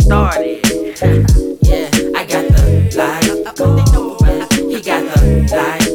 started. Yeah, I got the light. He got the light.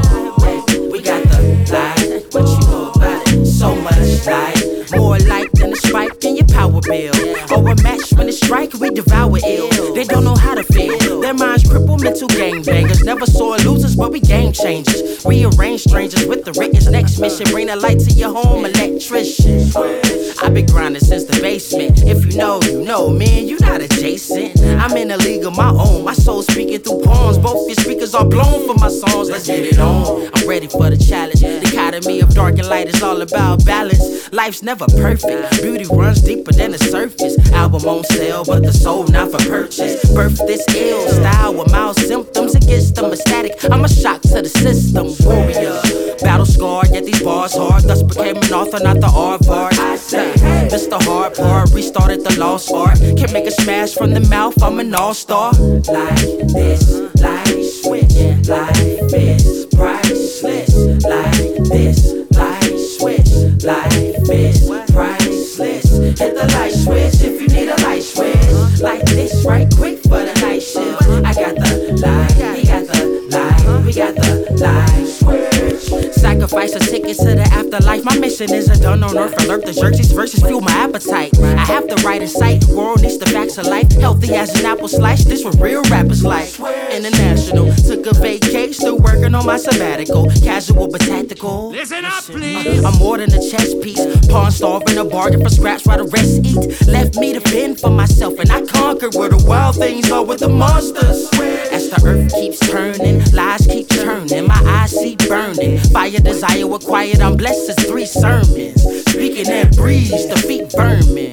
We got the light. What you know about it? So much light. More light than a spike in your power bill. Or a match when it strike, we devour ill. They don't know how to feel. Their minds crippled, mental gangbangers. Never saw losers, but we game changers. Rearrange strangers with the Rickens. Next mission, bring the light to your home, electrician. I've been grinding since the basement. If you know, you know, man, you not adjacent. I'm in a league of my own. My soul speaking through poems. Both your speakers are blown for my songs. Let's get it on. I'm ready for the challenge. The dichotomy of dark and light is all about balance. Life's never perfect. Beauty runs deeper than the surface. Album on sale, but the soul not for purchase. Birth this ill style with mild symptoms. It gets them ecstatic. I'm a shock to the system. Warrior, battle scarred, yet these bars hard. Thus became an author, not the R-Bard. I say, this the hard part. Restarted the lost art. Can't make a smash from the mouth. I'm an all-star. Like this, light switch. Life is priceless. Like this, light switch. Life is priceless. Hit the light switch if you need a light switch. Like this, right quick for the night shift. I got the light, he got the light, we got the light switch. Sacrifice a ticket to the afterlife. My mission isn't done on earth. Alert the jerseys versus fuel my appetite. I have the right insight. World needs the facts of life. Healthy as an apple slice. This what real rappers like. International. Took a vacation. Still working on my sabbatical. Casual but tactical. Listen up, please. I'm more than a chess piece. Pawn starving a bargain for scraps while the rest eat. Left me to fend for myself, and I conquered where the wild things are with the monsters. As the earth keeps turning, lies keep turning. My eyes see burning. Fire, desire, with quiet. I'm blessed as 3 sermons. Speaking that breeze, defeat vermin.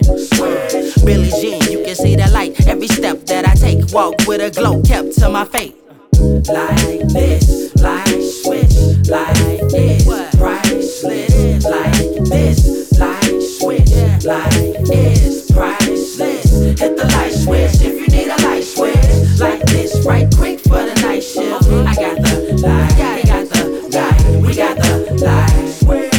Billie Jean, you can see the light. Every step that I take, walk with a glow kept to my fate. Like this, light switch. Light is priceless. Like this, light switch. Light is priceless. Hit the light switch if you need a light switch. Like this, right quick for the night shift. I got the light, he got the light, we got the light switch.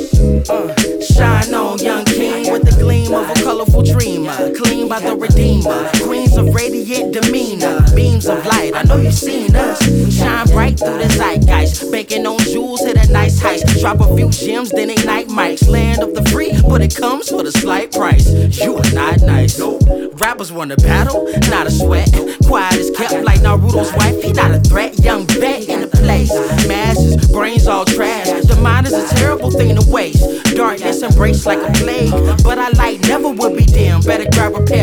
Shine on, young king, with the gleam of a colorful dreamer. Clean by the redeemer. Queens of radiant demeanor. Beams of light, I know you've seen us. Shine bright through the zeitgeist. Banking on jewels, hit a nice heist. Drop a few gems, then ignite mics. Land of the free, but it comes with a slight price. You are not nice. Rappers wanna battle, not a sweat. Quiet is kept like Naruto's wife. He not a threat, young vet in the place. Masses, brains all trash. The mind is a terrible thing to waste. Darkness embraced like a plague, but our light never will be dim. Better grab a pair